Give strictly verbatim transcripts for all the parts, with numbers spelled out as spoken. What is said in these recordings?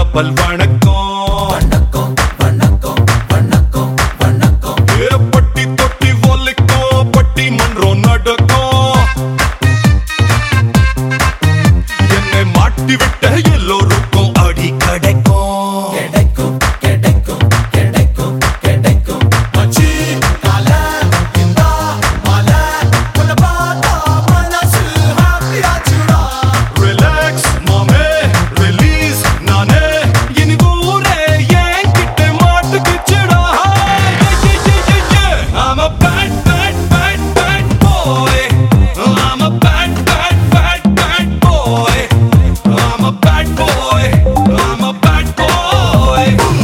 கப்பல் வணக்கம் வணக்கம் வணக்கம் வணக்கம் வணக்கம். ஏ பட்டி தொட்டி ஒலிக்கும் பட்டி மன்றம் நடக்கும். என்னை மாட்டி விட்ட எல்லோருக்கும் அடி கிடைக்கும் கிடைக்கும் கிடைக்கும் கிடைக்கும் கிடைக்கும். மச்சி கால இந்த மல உன்னை பார்த்தா மனசு happy ஆச்சுடா. ரிலாக்ஸ் மாமே ரிலீஸ் நானே இனி ஊரே என்கிட்ட மாட்டுக்குச்சுடா. I'm a bad bad bad bad boy. I'm a bad bad bad bad boy. I'm a bad boy. I'm a bad boy.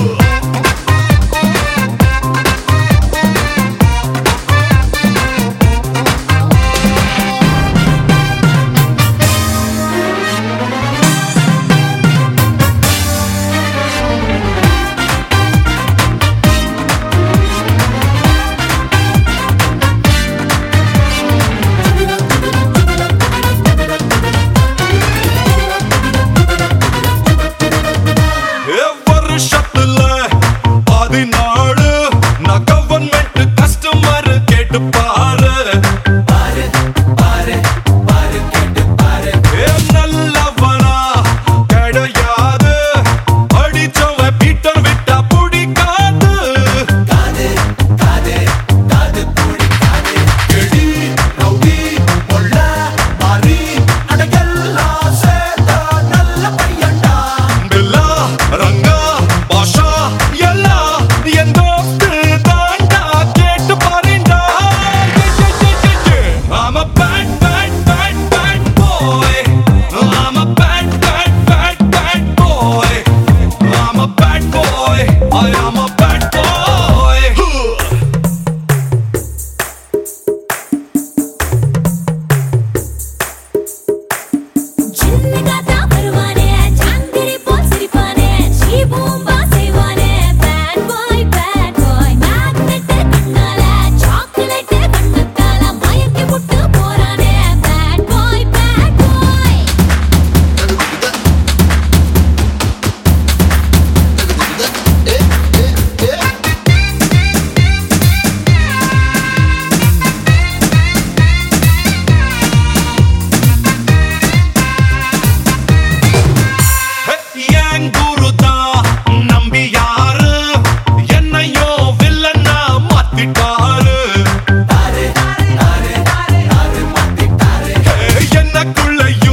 வருஷத்துல பதினாலு நான் கவர்மெண்ட் கஸ்டமர் கேட்டு பாரு பாரு பாரு பாரு கேட்டு பாரு. ஏ நல்லவனா கிடையாது அடிச்சவ பீட்டர் விட்டா பிடிக்காது. காது காது காது பிடிக்காது. எடி ரவுடி முள்ள மாறி அடங்கெல்லாம் சேர்த்த நல்ல பையன்டா. பில்லா ரங்கா பாஷா எல்லாம் என் தோஸ்து தாண்டா கேட்டு பாருண்டா. I'm a bad bad bad bad boy. I'm a bad bad bad bad boy. I'm a bad boy. I am a bad boy. சின்னதாத்தா வருவானே சங்கரி போல் சிரிப்பானே சீ பூம்பா செய்வானே bad boy bad boy magnet கண்ணால சாக்லேட் கண்ணத்தால மயக்கி விட்டு போறானே பேட் பாய் பேட் பாய். என் குருதான் நம்பி யாரு என்னையோ வில்லன்னா மாத்திட்டாரு. தாரு தாரு தாரு தாரு மாத்திட்டாரு. எனக்குள்ள